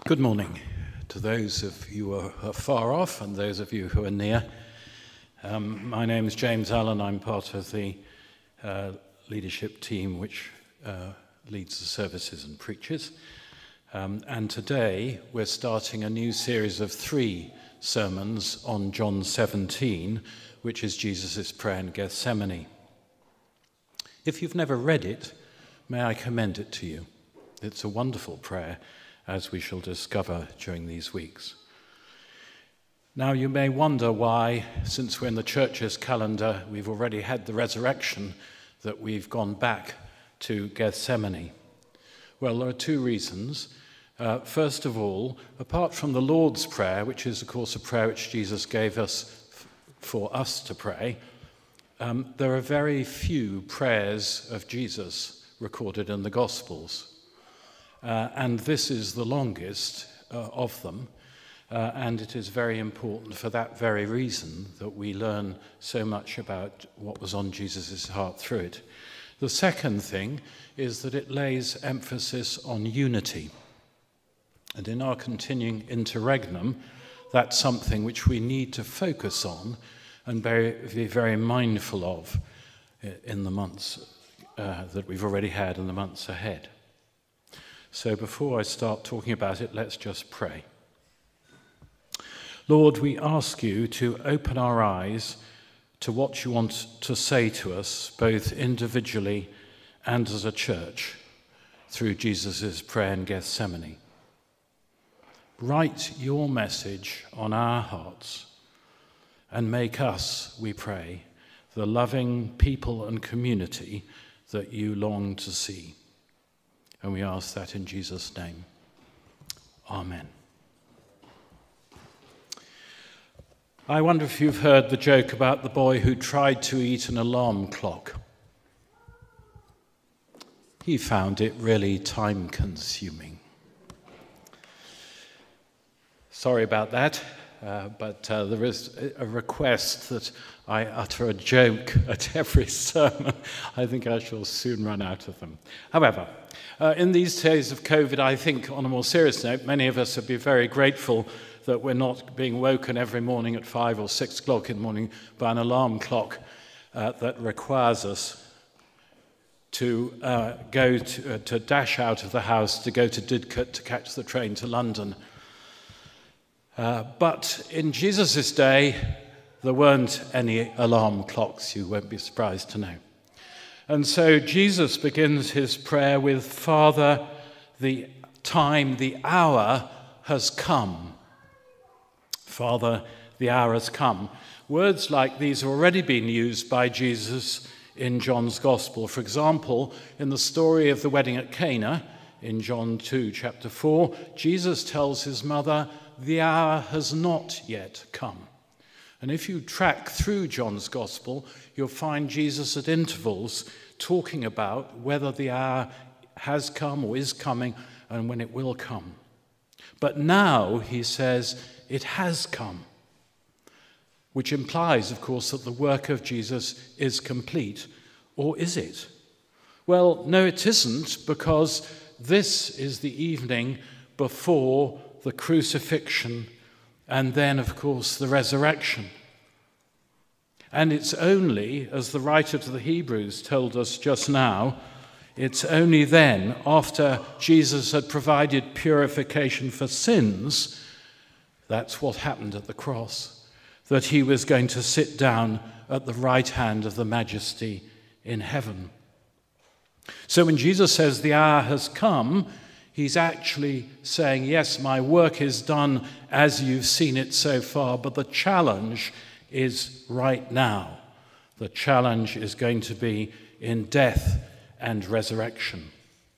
Good morning to those of you who are far off and those of you who are near. My name is James Allen. I'm part of the leadership team which leads the services and preaches. And today we're starting a new series of 3 sermons on John 17, which is Jesus' prayer in Gethsemane. If you've never read it, may I commend it to you. It's a wonderful prayer, as we shall discover during these weeks. Now, you may wonder why, since we're in the church's calendar, we've already had the resurrection, that we've gone back to Gethsemane. Well, there are 2 reasons. First of all, apart from the Lord's Prayer, which is, of course, a prayer which Jesus gave us for us to pray, there are very few prayers of Jesus recorded in the Gospels. And this is the longest of them, and it is very important for that very reason that we learn so much about what was on Jesus' heart through it. The second thing is that it lays emphasis on unity. And in our continuing interregnum, that's something which we need to focus on and be very mindful of in the months that we've already had and the months ahead. So before I start talking about it, let's just pray. Lord, we ask you to open our eyes to what you want to say to us, both individually and as a church, through Jesus' prayer in Gethsemane. Write your message on our hearts and make us, we pray, the loving people and community that you long to see. And we ask that in Jesus' name. Amen. I wonder if you've heard the joke about the boy who tried to eat an alarm clock. He found it really time-consuming. Sorry about that, but there is a request that I utter a joke at every sermon. I think I shall soon run out of them. However, in these days of COVID, I think, on a more serious note, many of us would be very grateful that we're not being woken every morning at 5 or 6 o'clock in the morning by an alarm clock that requires us to to dash out of the house to go to Didcot to catch the train to London. But in Jesus' day, there weren't any alarm clocks, you won't be surprised to know. And so Jesus begins his prayer with, Father, the time, the hour has come. Father, the hour has come. Words like these have already been used by Jesus in John's Gospel. For example, in the story of the wedding at Cana, in John 2, chapter 4, Jesus tells his mother, the hour has not yet come. And if you track through John's Gospel, you'll find Jesus at intervals talking about whether the hour has come or is coming and when it will come. But now he says it has come, which implies, of course, that the work of Jesus is complete. Or is it? Well, no, it isn't, because this is the evening before the crucifixion and then, of course, the resurrection. And it's only, as the writer to the Hebrews told us just now, it's only then, after Jesus had provided purification for sins, that's what happened at the cross, that he was going to sit down at the right hand of the Majesty in heaven. So when Jesus says the hour has come, he's actually saying, yes, my work is done as you've seen it so far, but the challenge is right now. The challenge is going to be in death and resurrection.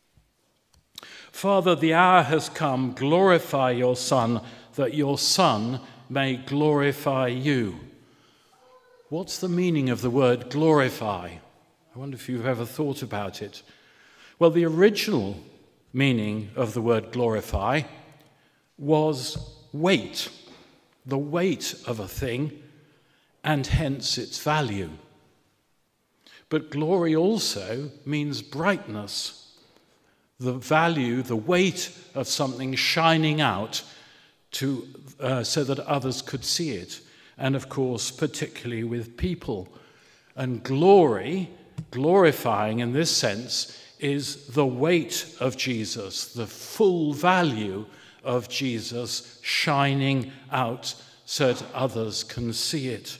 Father, the hour has come. Glorify your Son, that your Son may glorify you. What's the meaning of the word glorify? I wonder if you've ever thought about it. Well, the original meaning of the word glorify was weight, the weight of a thing, and hence its value. But glory also means brightness, the value, the weight of something shining out so that others could see it. And of course, particularly with people. And glorifying in this sense, is the weight of Jesus, the full value of Jesus shining out so that others can see it.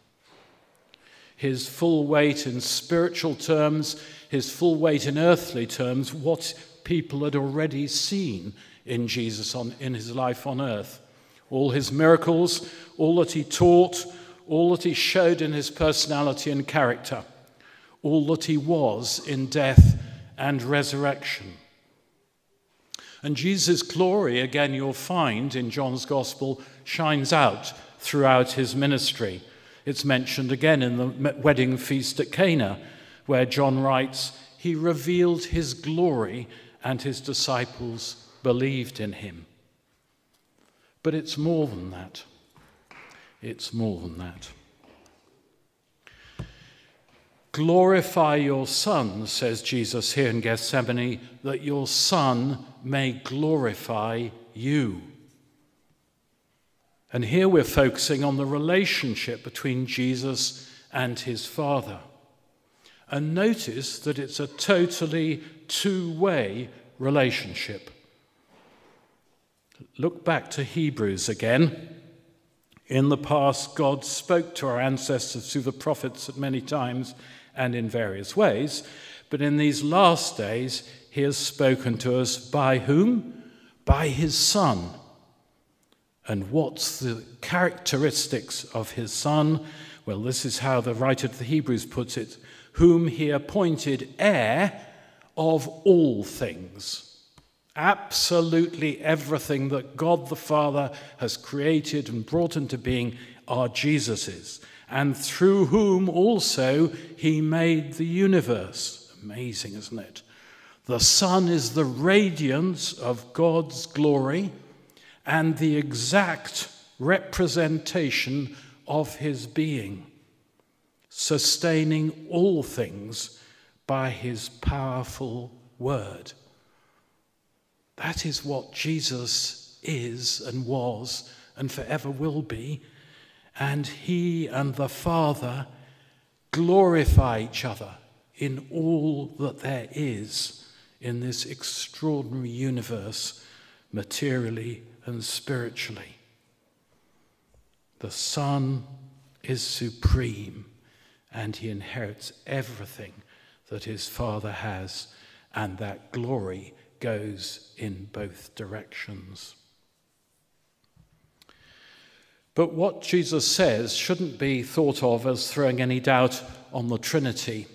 His full weight in spiritual terms, his full weight in earthly terms, what people had already seen in Jesus in his life on earth. All his miracles, all that he taught, all that he showed in his personality and character, all that he was in death and resurrection. And Jesus' glory, again, you'll find in John's Gospel, shines out throughout his ministry. It's mentioned again in the wedding feast at Cana, where John writes, "He revealed his glory, and his disciples believed in him." But it's more than that. It's more than that. Glorify your Son, says Jesus here in Gethsemane, that your Son may glorify you. And here we're focusing on the relationship between Jesus and his Father. And notice that it's a totally two-way relationship. Look back to Hebrews again. In the past, God spoke to our ancestors through the prophets at many times and in various ways, but in these last days, he has spoken to us by whom? By his Son. And what's the characteristics of his Son? Well, this is how the writer to the Hebrews puts it, whom he appointed heir of all things. Absolutely everything that God the Father has created and brought into being are Jesus's, and through whom also he made the universe. Amazing, isn't it? The Son is the radiance of God's glory and the exact representation of his being, sustaining all things by his powerful word. That is what Jesus is and was and forever will be. And he and the Father glorify each other in all that there is in this extraordinary universe, materially and spiritually. The Son is supreme, and he inherits everything that his Father has, and that glory goes in both directions. But what Jesus says shouldn't be thought of as throwing any doubt on the Trinity,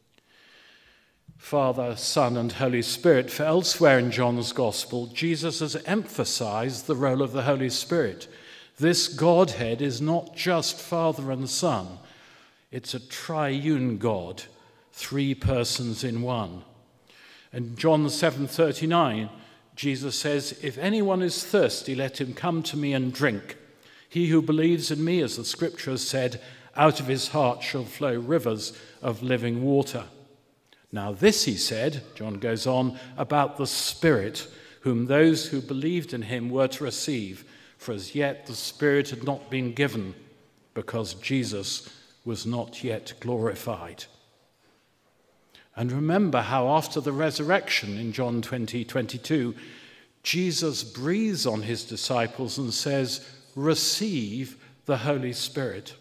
Father, Son, and Holy Spirit. For elsewhere in John's Gospel, Jesus has emphasized the role of the Holy Spirit. This Godhead is not just Father and Son. It's a triune God, three persons in one. And John 7:39, Jesus says, "If anyone is thirsty, let him come to me and drink. He who believes in me, as the scripture has said, out of his heart shall flow rivers of living water." Now this he said, John goes on, about the Spirit, whom those who believed in him were to receive, for as yet the Spirit had not been given, because Jesus was not yet glorified. And remember how after the resurrection in John 20:22, Jesus breathes on his disciples and says, "Receive the Holy Spirit."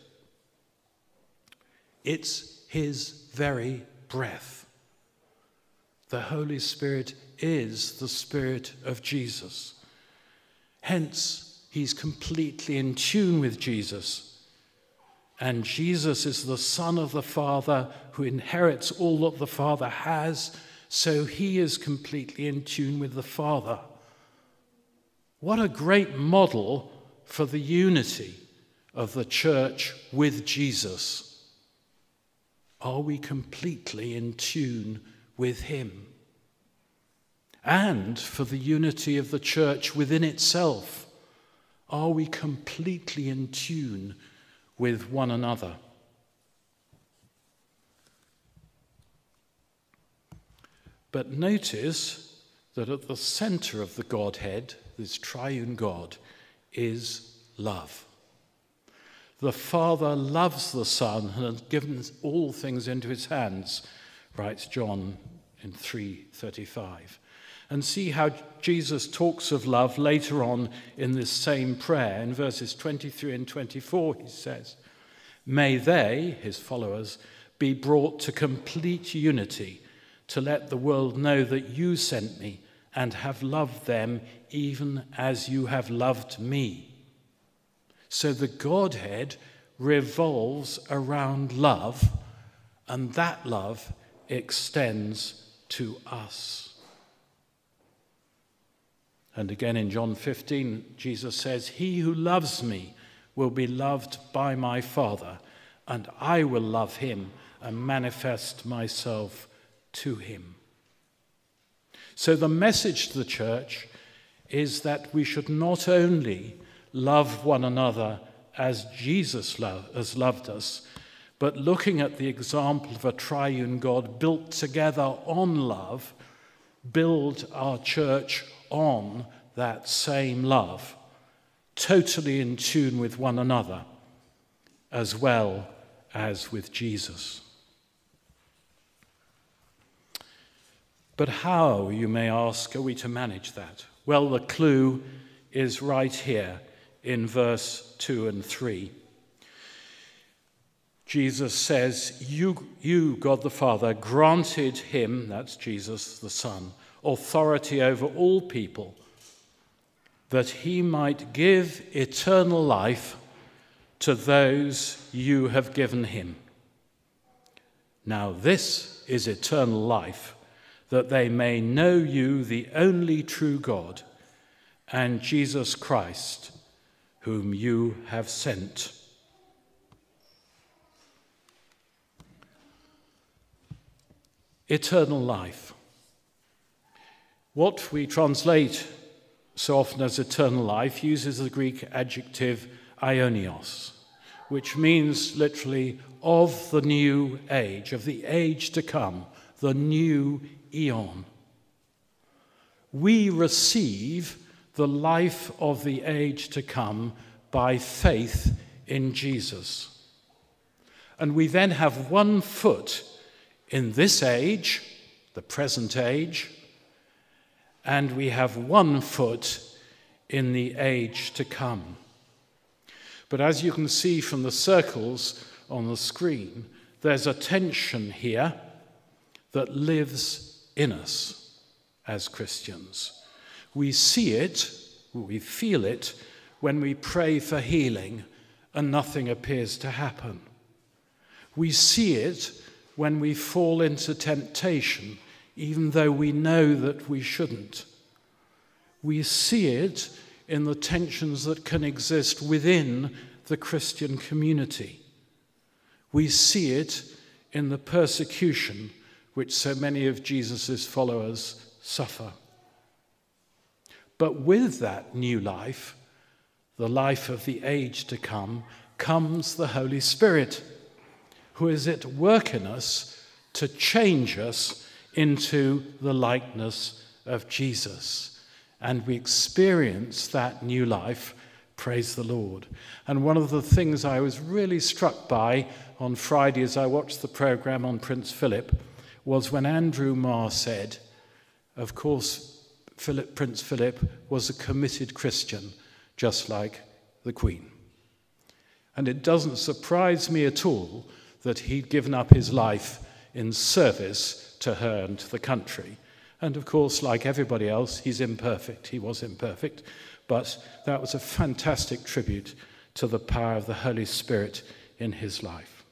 It's his very breath. The Holy Spirit is the Spirit of Jesus. Hence, he's completely in tune with Jesus. And Jesus is the Son of the Father who inherits all that the Father has, so he is completely in tune with the Father. What a great model for the unity of the church with Jesus. Are we completely in tune with him? And for the unity of the church within itself, are we completely in tune with one another? But notice that at the center of the Godhead, this triune God, is love. The Father loves the Son and has given all things into his hands, writes John in 3:35. And see how Jesus talks of love later on in this same prayer. In verses 23 and 24, he says, "May they," his followers, "be brought to complete unity, to let the world know that you sent me and have loved them even as you have loved me." So the Godhead revolves around love, and that love extends to us. And again in John 15, Jesus says, "He who loves me will be loved by my Father, and I will love him and manifest myself to him." So the message to the church is that we should not only love one another as Jesus has loved us, but looking at the example of a triune God built together on love, build our church on that same love, totally in tune with one another, as well as with Jesus. But how, you may ask, are we to manage that? Well, the clue is right here in verse 2 and 3. Jesus says, you, God the Father, granted him," that's Jesus the Son, "authority over all people, that he might give eternal life to those you have given him. Now this is eternal life, that they may know you, the only true God, and Jesus Christ, whom you have sent." Eternal life. What we translate so often as eternal life uses the Greek adjective aionios, which means literally of the new age, of the age to come, the new eon. We receive the life of the age to come by faith in Jesus. And we then have one foot in this age, the present age, and we have one foot in the age to come. But as you can see from the circles on the screen, there's a tension here that lives in us as Christians. We see it, we feel it, when we pray for healing and nothing appears to happen. We see it when we fall into temptation, even though we know that we shouldn't. We see it in the tensions that can exist within the Christian community. We see it in the persecution which so many of Jesus' followers suffer. But with that new life, the life of the age to come, comes the Holy Spirit, who is at work in us to change us into the likeness of Jesus. And we experience that new life, praise the Lord. And one of the things I was really struck by on Friday as I watched the program on Prince Philip was when Andrew Marr said, of course, Prince Philip was a committed Christian, just like the Queen. And it doesn't surprise me at all that he'd given up his life in service to her and to the country. And of course, like everybody else, he's imperfect. He was imperfect. But that was a fantastic tribute to the power of the Holy Spirit in his life.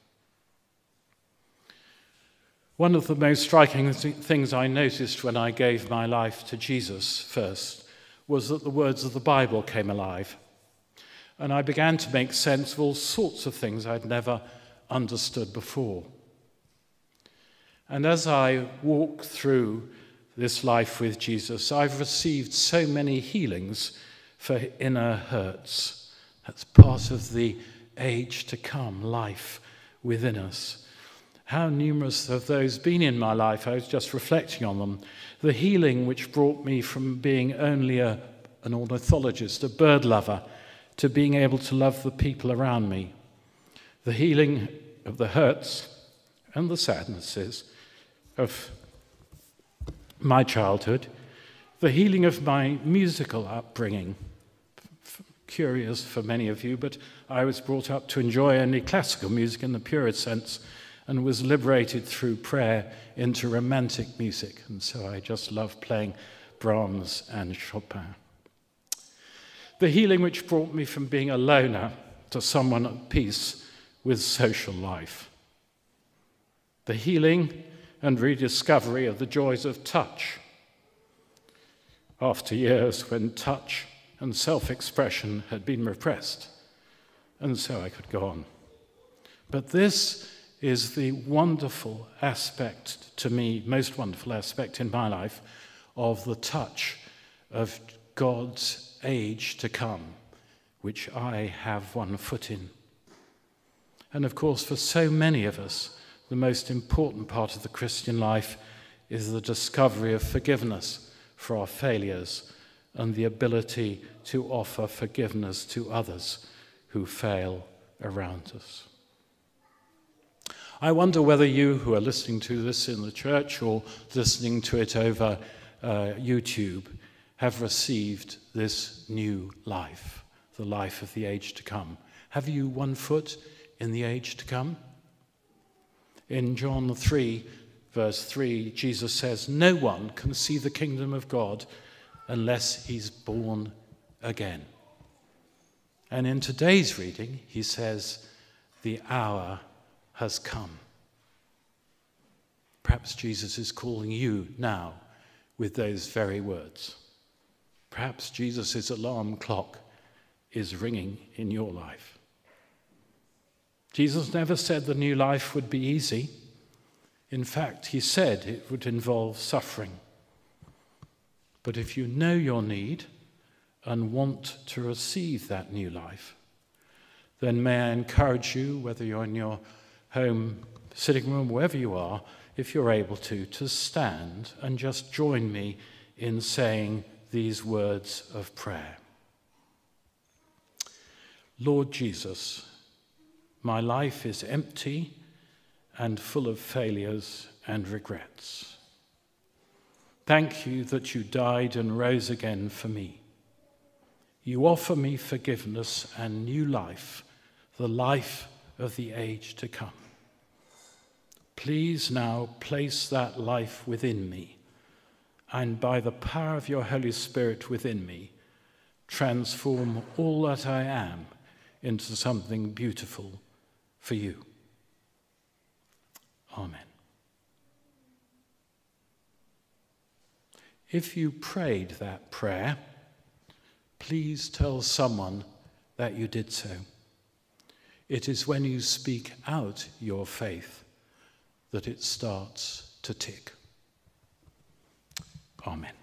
One of the most striking things I noticed when I gave my life to Jesus first was that the words of the Bible came alive. And I began to make sense of all sorts of things I'd never understood before. And as I walk through this life with Jesus, I've received so many healings for inner hurts. That's part of the age to come life within us. How numerous have those been in my life? I was just reflecting on them. The healing which brought me from being only an ornithologist, a bird lover, to being able to love the people around me. The healing of the hurts and the sadnesses of my childhood. The healing of my musical upbringing. Curious for many of you, but I was brought up to enjoy only classical music in the purest sense, and was liberated through prayer into romantic music. And so I just love playing Brahms and Chopin. The healing which brought me from being a loner to someone at peace with social life. The healing and rediscovery of the joys of touch. After years when touch and self-expression had been repressed. And so I could go on. But this is the wonderful aspect to me, most wonderful aspect in my life, of the touch of God's age to come, which I have one foot in. And of course, for so many of us, the most important part of the Christian life is the discovery of forgiveness for our failures and the ability to offer forgiveness to others who fail around us. I wonder whether you who are listening to this in the church or listening to it over YouTube have received this new life, the life of the age to come. Have you one foot in the age to come? In John 3, verse 3, Jesus says, "No one can see the kingdom of God unless he's born again." And in today's reading, he says, "The hour has come." Perhaps Jesus is calling you now with those very words. Perhaps Jesus' alarm clock is ringing in your life. Jesus never said the new life would be easy. In fact, he said it would involve suffering. But if you know your need and want to receive that new life, then may I encourage you, whether you're in your home, sitting room, wherever you are, if you're able to stand and just join me in saying these words of prayer. Lord Jesus, my life is empty and full of failures and regrets. Thank you that you died and rose again for me. You offer me forgiveness and new life, the life of the age to come. Please now place that life within me, and by the power of your Holy Spirit within me, transform all that I am into something beautiful for you. Amen. If you prayed that prayer, please tell someone that you did so. It is when you speak out your faith that it starts to tick. Amen.